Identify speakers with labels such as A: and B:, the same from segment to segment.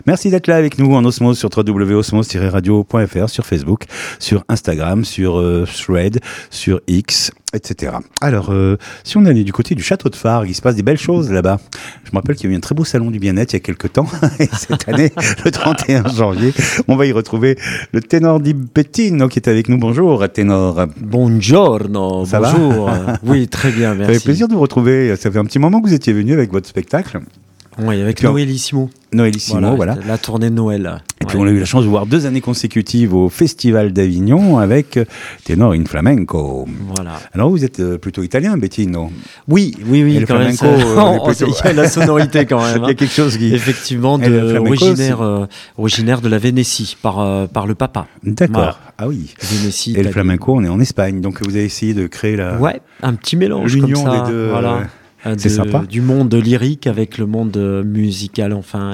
A: Merci d'être là avec nous en Osmose sur www.osmose-radio.fr, sur Facebook, sur Instagram, sur Thread, sur X, etc. Alors, si on allait du côté du château de Fargues, il se passe des belles choses là-bas. Je me rappelle qu'il y a eu un très beau salon du bien-être il y a quelques temps. Et cette année, le 31 janvier, on va y retrouver le ténor Di Bettino qui est avec nous. Bonjour, ténor.
B: Buongiorno,
A: Ça
B: bonjour.
A: va
B: Oui, très bien, merci.
A: Ça fait plaisir de vous retrouver. Ça fait un petit moment que vous étiez venu avec votre spectacle.
B: Oui, avec
A: puis,
B: Noëllissimo.
A: Noëllissimo, voilà.
B: La tournée de Noël.
A: Et puis on a eu la chance de voir 2 années consécutives au Festival d'Avignon avec Ténor in Flamenco.
B: Voilà.
A: Alors vous êtes plutôt italien, Bettino.
B: Oui,
A: Et le
B: quand même.
A: flamenco,
B: Il y a la sonorité quand même.
A: Il y a quelque chose qui...
B: Effectivement,
A: Et le flamenco
B: originaire de la Vénétie, par le papa.
A: D'accord,
B: Voilà.
A: Ah oui.
B: Vénétie,
A: Et le
B: Italie.
A: flamenco, on est en Espagne, donc vous avez essayé de créer la...
B: Ouais, un petit mélange
A: L'union
B: comme ça.
A: des deux,
B: Voilà.
A: c'est sympa.
B: Du monde lyrique avec le monde musical, enfin,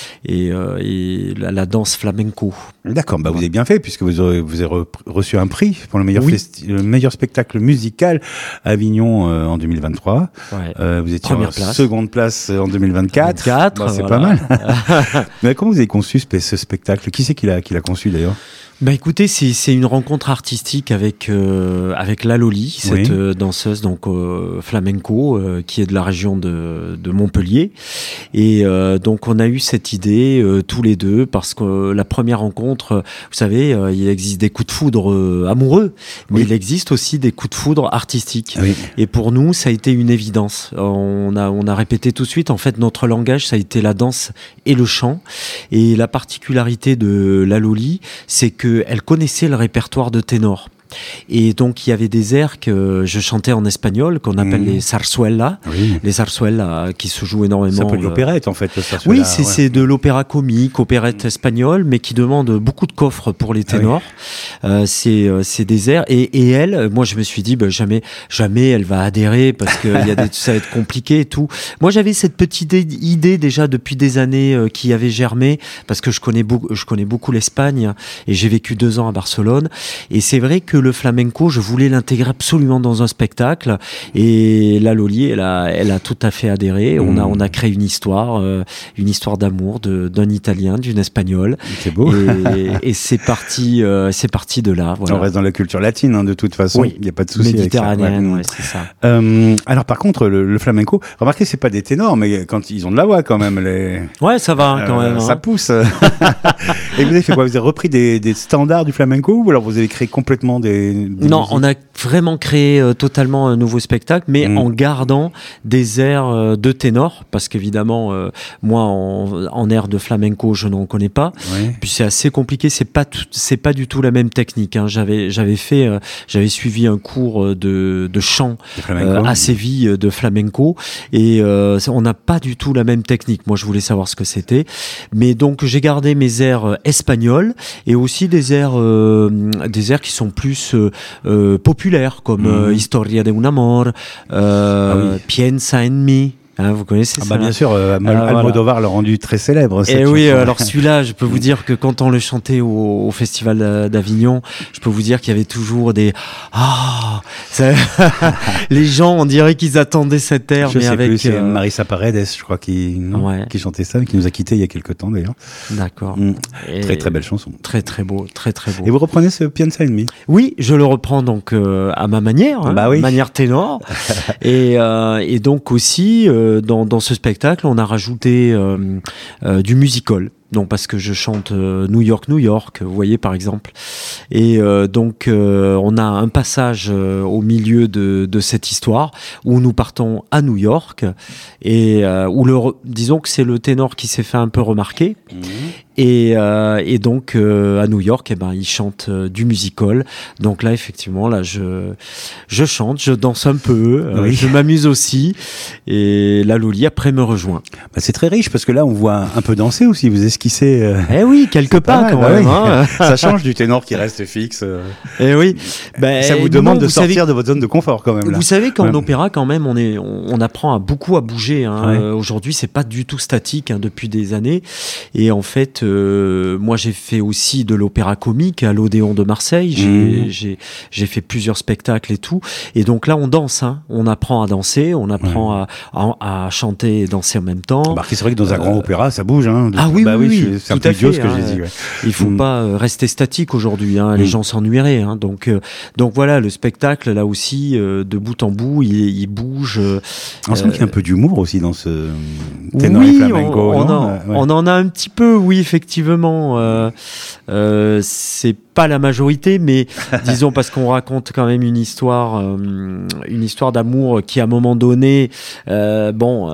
B: et la danse flamenco.
A: D'accord, bah vous avez bien fait, puisque vous avez reçu un prix pour le meilleur,
B: Oui.
A: le meilleur spectacle musical à Avignon en 2023.
B: Ouais.
A: Vous étiez
B: Première
A: en
B: place.
A: seconde place en 2024.
B: 24,
A: Bah, c'est
B: voilà.
A: pas mal. Mais comment vous avez conçu ce spectacle? Qui c'est qui l'a conçu d'ailleurs?
B: Bah écoutez, c'est une rencontre artistique avec la Loli, cette danseuse donc flamenco qui est de la région de Montpellier, et donc on a eu cette idée tous les deux parce que la première rencontre, vous savez, il existe des coups de foudre amoureux, mais il existe aussi des coups de foudre artistiques.
A: Oui.
B: Et pour nous, ça a été une évidence. On a répété tout de suite. En fait, notre langage, ça a été la danse et le chant. Et la particularité de la Loli, c'est qu'elle connaissait le répertoire de ténor. Et donc, il y avait des airs que je chantais en espagnol, qu'on appelle les zarzuelas.
A: Oui.
B: Les zarzuelas qui se jouent énormément.
A: Ça peut être l'opérette en fait. Le sarsuela,
B: Oui, c'est de l'opéra comique, opérette espagnole, mais qui demande beaucoup de coffres pour les ténors. C'est des airs. Et elle, moi, je me suis dit, bah, jamais elle va adhérer parce que ça va être compliqué et tout. Moi, j'avais cette petite idée déjà depuis des années qui avait germé parce que je connais beaucoup l'Espagne et j'ai vécu 2 ans à Barcelone. Et c'est vrai que le flamenco, je voulais l'intégrer absolument dans un spectacle. Et la Loli, elle a tout à fait adhéré. On a créé une histoire d'amour d'un Italien, d'une Espagnole.
A: C'est beau.
B: Et c'est parti de là. Voilà.
A: On reste dans la culture latine, hein, de toute façon.
B: Oui.
A: Il n'y a pas de souci avec ça.
B: Méditerranéenne, ouais, c'est ça.
A: Alors par contre, le flamenco, remarquez, c'est pas des ténors, mais quand ils ont de la voix quand même.
B: Ouais, ça va quand même.
A: Ça
B: hein.
A: pousse. Et vous avez fait quoi? Vous avez repris des standards du flamenco ou alors vous avez créé complètement des
B: Non,
A: musiques?
B: on a vraiment créé totalement un nouveau spectacle, mais en gardant des airs de ténor, parce qu'évidemment, moi, en air de flamenco, je n'en connais pas.
A: Oui.
B: Puis c'est assez compliqué, c'est pas du tout la même technique. Hein. J'avais suivi un cours de chant à Séville de flamenco, et on n'a pas du tout la même technique. Moi, je voulais savoir ce que c'était, mais donc j'ai gardé mes airs espagnols et aussi des airs qui sont plus populaires comme Historia de un amor, Piensa en mí. Hein, vous connaissez ça?
A: Bien sûr, Almodovar l'a rendu très célèbre.
B: Et oui, alors celui-là, je peux vous dire que quand on le chantait au Festival d'Avignon, je peux vous dire qu'il y avait toujours des les gens, on dirait qu'ils attendaient cet air,
A: je
B: mais
A: sais
B: avec
A: plus, c'est Marisa Paredes, je crois, qui chantait ça, qui nous a quittés il y a quelques temps d'ailleurs.
B: D'accord.
A: Très très belle chanson.
B: Très très beau, très très beau.
A: Et vous reprenez ce Piensa en mí?
B: Oui, je le reprends donc à ma manière, manière ténor, et donc aussi. Dans ce spectacle, on a rajouté du musical. Donc parce que je chante New York, New York, vous voyez par exemple. Et donc on a un passage au milieu de cette histoire où nous partons à New York et disons que c'est le ténor qui s'est fait un peu remarquer. Et donc à New York, il chante du musical. Donc là effectivement, je chante, je danse un peu, je m'amuse aussi. Et la Loli après me rejoint.
A: C'est très riche parce que là on voit un peu danser aussi. Vous esquissez.
B: Eh oui, quelque part quand même. Hein.
A: Ça change du ténor qui reste fixe.
B: Eh oui.
A: Ça vous demande de sortir de votre zone de confort quand même. Là.
B: Vous savez qu'en opéra quand même, on apprend beaucoup à bouger. Hein. Aujourd'hui, c'est pas du tout statique depuis des années. Et en fait, moi j'ai fait aussi de l'opéra comique à l'Odéon de Marseille. J'ai fait plusieurs spectacles et tout. Et donc là, on danse. Hein. On apprend à danser, on apprend à chanter et danser en même temps.
A: C'est vrai que dans un grand opéra, ça bouge. Hein,
B: oui,
A: c'est un peu idiot ce que j'ai dit. Ouais.
B: Il faut pas rester statique aujourd'hui. Hein. Les gens s'ennuieraient. Hein. Donc voilà, le spectacle là aussi, de bout en bout, il bouge.
A: On sent qu'il y a un peu d'humour aussi dans ce ténor et flamenco.
B: On en a un petit peu, oui, effectivement. C'est pas la majorité, mais disons parce qu'on raconte quand même une histoire d'amour qui à un moment donné, il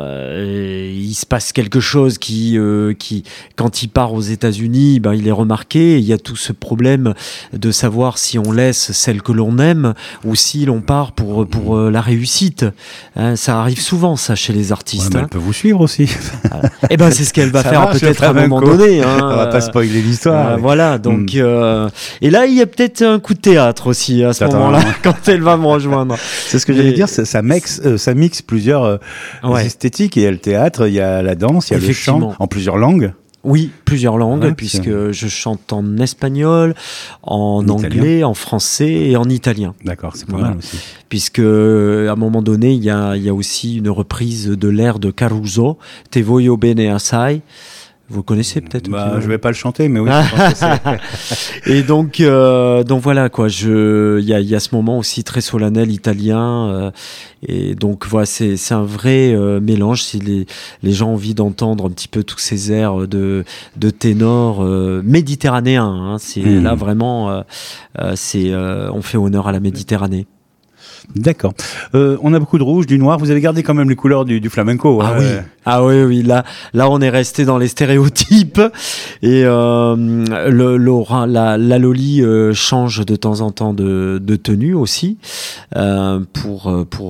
B: se passe quelque chose qui quand il part aux États-Unis, il est remarqué. Il y a tout ce problème de savoir si on laisse celle que l'on aime ou si l'on part pour la réussite. Hein, ça arrive souvent, ça, chez les artistes.
A: Ouais, elle peut vous suivre aussi.
B: Et c'est ce qu'elle va faire peut-être à un moment donné. Hein,
A: on va pas spoiler l'histoire.
B: Voilà, donc. Et là, il y a peut-être un coup de théâtre aussi à ce moment-là, quand elle va me rejoindre.
A: C'est ce que j'allais dire, ça mixe plusieurs esthétiques. Il y a le théâtre, il y a la danse, il y a le chant en plusieurs langues.
B: Oui, plusieurs langues, puisque je chante en espagnol, en anglais, en français et en italien.
A: D'accord, c'est pas mal aussi.
B: Puisque à un moment donné, il y a aussi une reprise de l'air de Caruso, Te voglio bene assai. Vous connaissez peut-être?
A: Je vais pas le chanter, mais oui. Je pense que c'est...
B: Et donc voilà quoi. Il y a ce moment aussi très solennel italien, et donc voilà, c'est un vrai mélange. Si les gens ont envie d'entendre un petit peu tous ces airs de ténor méditerranéen, hein, c'est là vraiment, on fait honneur à la Méditerranée.
A: D'accord. On a beaucoup de rouge, du noir. Vous avez gardé quand même les couleurs du flamenco.
B: Ah oui. Ah oui. Là, on est resté dans les stéréotypes. Et la Loli change de temps en temps de tenue aussi, pour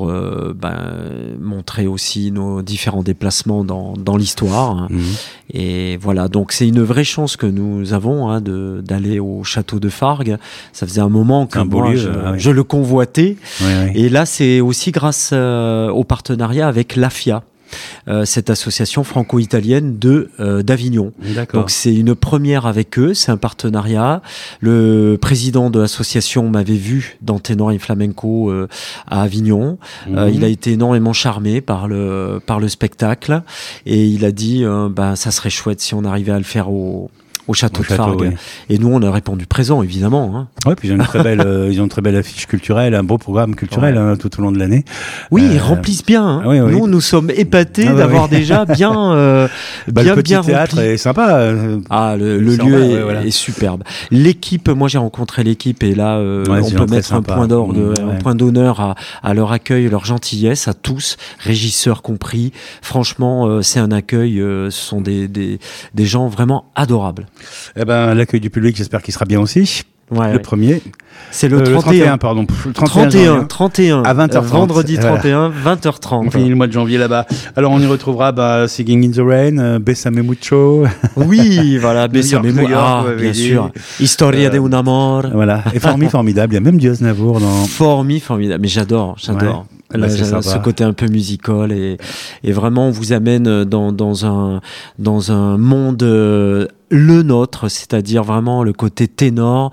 B: montrer aussi nos différents déplacements dans l'histoire. Et voilà. Donc c'est une vraie chance que nous avons d'aller au château de Fargues. Ça faisait un moment que je le convoitais.
A: Oui.
B: Et là, c'est aussi grâce au partenariat avec l'AFIA, cette association franco-italienne d'Avignon.
A: D'accord.
B: Donc c'est une première avec eux, c'est un partenariat. Le président de l'association m'avait vu dans Ténor et Flamenco à Avignon. Il a été énormément charmé par le spectacle et il a dit ça serait chouette si on arrivait à le faire au château de Fargues. Oui. Et nous, on a répondu présent, évidemment. Hein.
A: Ouais, puis ils ont une très belle affiche culturelle, un beau programme culturel tout au long de l'année.
B: Oui, ils remplissent bien. Hein.
A: Oui.
B: Nous sommes épatés d'avoir déjà bien
A: le petit théâtre est sympa.
B: Le lieu est superbe. L'équipe, moi j'ai rencontré l'équipe et là, on peut mettre un point d'honneur à leur accueil, leur gentillesse, à tous, régisseurs compris. Franchement, c'est un accueil, ce sont des gens vraiment adorables.
A: L'accueil du public, j'espère qu'il sera bien aussi. Le premier.
B: C'est le 31,
A: pardon. Le
B: 31.
A: À 20h30.
B: Vendredi 31, 20h30.
A: On finit le mois de janvier là-bas. Alors, on y retrouvera Singing in the Rain, Bésame mucho.
B: Oui, voilà, Bésame mucho. Bien sûr. Historia de un amor.
A: Voilà. Et formidable. Il y a même du Aznavour dans...
B: Formidable. Mais j'adore. Ouais. Là, ce côté un peu musical et vraiment on vous amène dans un monde le nôtre, c'est-à-dire vraiment le côté ténor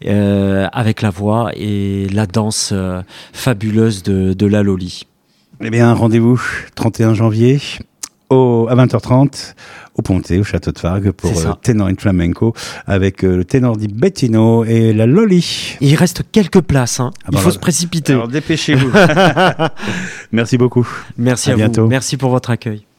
B: avec la voix et la danse fabuleuse de la Loli.
A: Eh bien, rendez-vous 31 janvier à 20h30 au Pontet, au château de Fargues pour Ténor in Flamenco avec le ténor di Bettino et la Loli.
B: Il reste quelques places, il faut se précipiter.
A: Alors dépêchez-vous. Merci beaucoup.
B: Merci à
A: bientôt.
B: vous. Merci pour votre accueil.